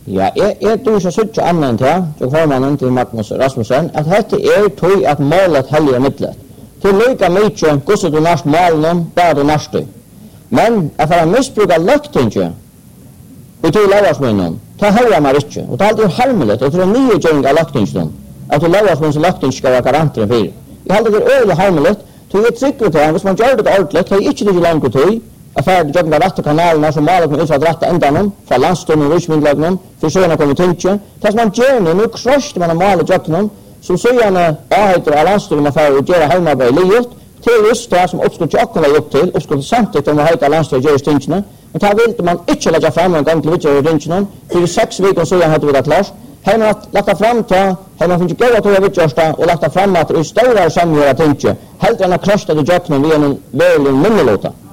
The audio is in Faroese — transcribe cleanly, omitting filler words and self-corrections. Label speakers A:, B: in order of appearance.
A: Ja, jeg tror ikke så annet til formannen til Magnus Rasmussen, at dette tog at målet hellige midlet. Til lykke mye hvordan du nærst målen, bare du nærst du. Men at for å misbruke løgtinget, og til lavarsmunnen, det hører meg ikke. Og det er alltid harmelig, og til en nye gjøring av løgtinget, at til lavarsmunnens løgting skal være garanter for. Jeg holder det øyelig harmelig, til jeg trykker til, hvis man gjør det ordentlig, det er ikke det langt tid, at ferdig gjør den rette kanalen, som maler kan utsatt rette enda fra landstånden og rysmyndelagene, for så gjerne kommer tinget. Det som man gjør nå krosst man har malet gjøkken, som så gjerne avhøyter av landstånden for å gjøre heimarbeid livet, til just det som oppskutt tjokken var gjort til, oppskutt samtidig om å høyte av landstånden gjør tingene, men det ville man ikke legge frem en gang til videre tingene, for 6 veker så gjerne hadde vi det klart. Har man lagt frem til, har man finnet gøy at det vidtjørsta, og lagt frem at det er større samgjør av tinget, helt enn å krosse det gjøkken ved en veldig minnelåta.